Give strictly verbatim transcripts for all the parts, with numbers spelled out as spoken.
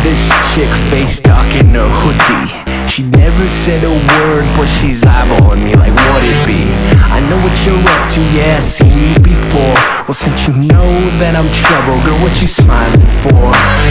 This chick face talking her hoodie. She never said a word, but she's eyeballing me like what it be. I know what you're up to, yeah, seen you before. Well, since you know that I'm trouble, girl, what you smiling for?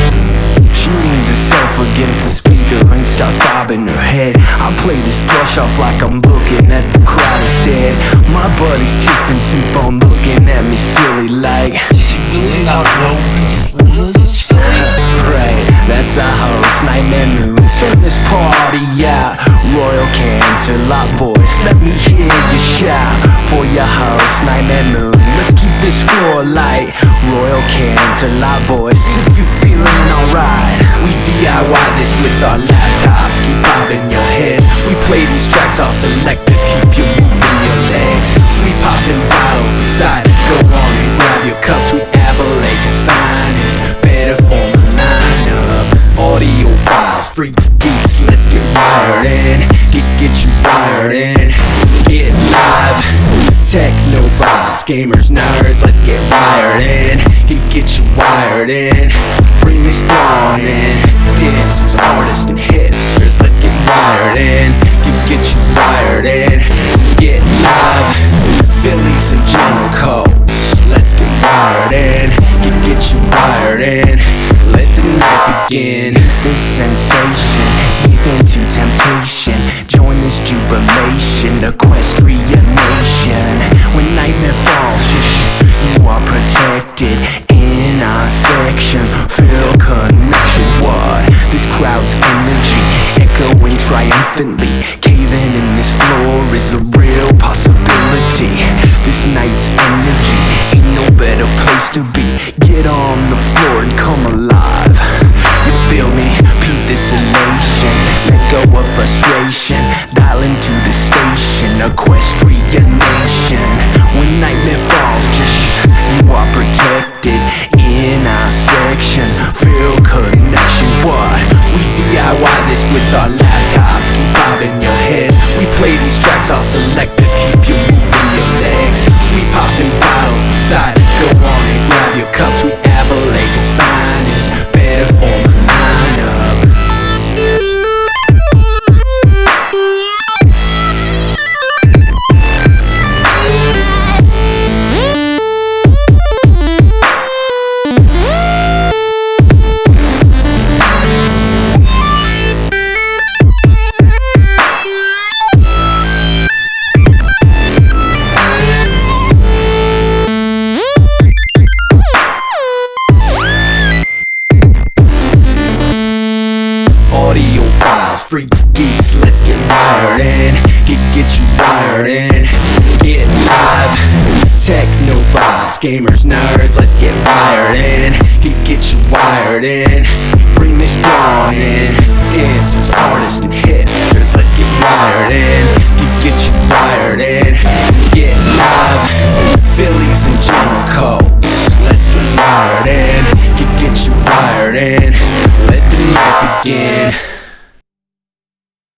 She leans herself against the speaker and starts bobbing her head. I play this brush off like I'm looking at the crowd instead. My buddy's Tiffin phone looking at me silly like, she really not know just what is right, that's our host, Nightmare Moon. Turn this party out, Royal Cancer, Lot Voice. Let me hear you shout for your host, Nightmare Moon. Let's keep this floor light, Royal Cancer, Lot Voice. If you're feeling alright, we D I Y this with our laptops. Keep bobbing your heads. We play these tracks all selected, keep you moving your legs. We popping bottles inside. Go on and grab your cups. We Aberlaker's finest. Better form a lineup. Audio files, freaks, geeks. Let's get wired in. Get get you wired in. Get live. Techno files, gamers, nerds. Let's get wired in. Get get you wired in. Bring this dawn in. Dancers, artists, and hipsters. Let's get wired in. Get get you wired in. Get live. Phillies and General Coats. Let's get wired in. Get get you wired in. Let the night begin. This sensation, even to temptation. Join this jubilation, equestrian nation. When nightmare falls, just shh, you are protected in our section. Feel connection, what? This crowd's energy echoing triumphantly. Caving in this floor is a real possibility. This night's energy ain't no better place to be. Get on the floor and come alive. You feel me? Beat this elation. Let go of frustration. Dial into the station, equestrian nation. When nightmare falls, just shh, you are protected in our section. Feel connection, what? We D I Y this with our laptops. Keep bobbing your heads. We play these tracks all selected, keep you moving your legs. We popping bottles inside. Go on and grab your cups. We Aberlaker's finest. Better form a lineup. Audio files, freaks, geeks, let's get wired in. Get, get you wired in. Get live. Techno files, gamers, nerds, let's get wired in. Get, get you wired in. Bring this dawn in. Dancers, artists, and hipsters, let's get wired in. Get, get you